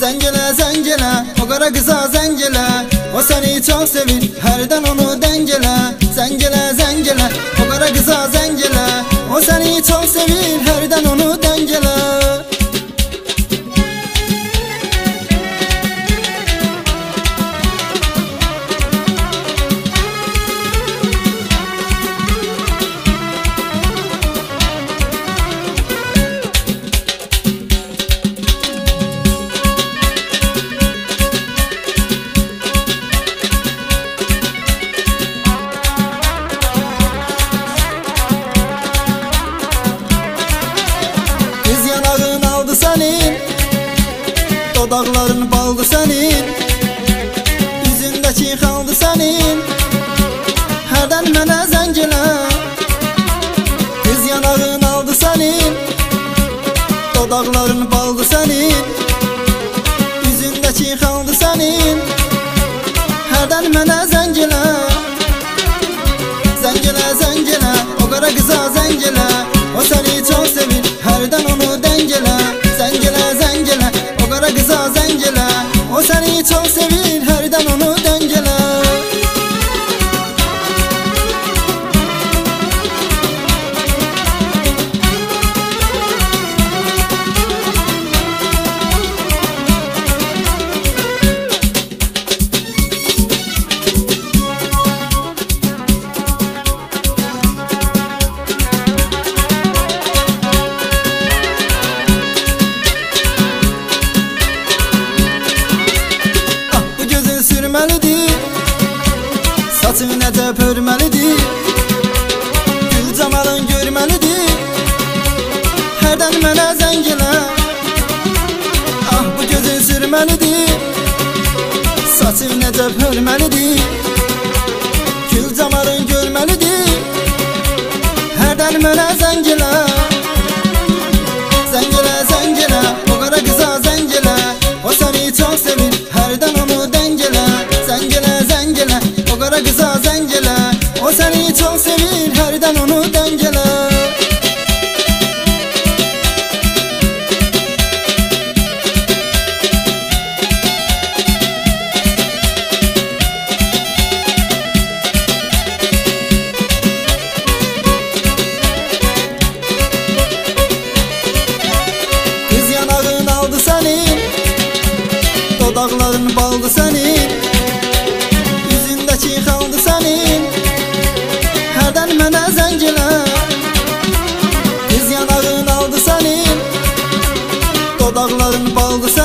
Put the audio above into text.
Zencele zencele o kara kıza zencele, o seni çok sevir herden onu dengele. Zencele zencele o kara kıza zencele, o seni çok sevir herden onu dengele. Dodaqların baldı sənin, üzündəki xaldı sənin. Hərdən mənə zəng elə, qız yanağın aldı sənin. Dodaqların baldı sənin, üzündəki xaldı sənin. Hərdən mənə zəng elə, zəng elə, zəng elə, o qara qıza zəng elə. O səni çox sevir, hərdən onu dəng elə. Zəng elə, zəng elə, o qara qıza zəng elə. O səni çox sevir, hərdən onu dəng elə. Saçın nəcəb hörməlidir, gül camalın görməlidir. Hərdən mənə zəng elə, ah bu gözün sürməlidir. Saçın nəcəb hörməlidir, gül camalın görməlidir. Hərdən mənə zəng elə, zəng elə, zəng elə, o qara qıza zəng elə. O səni çox sevir, hərdən onu dəng elə. Zəng elə, zəng elə, o qara qıza zəng elə. O səni çox sevir, hərdən onu dəng elə. Qız yanağın aldı sənin, dodaqların baldı sənin. Üzündəki xaldı sənin, hərdən mənə zəng elə. Qız yanağın aldı sənin, dodaqların baldı sənin.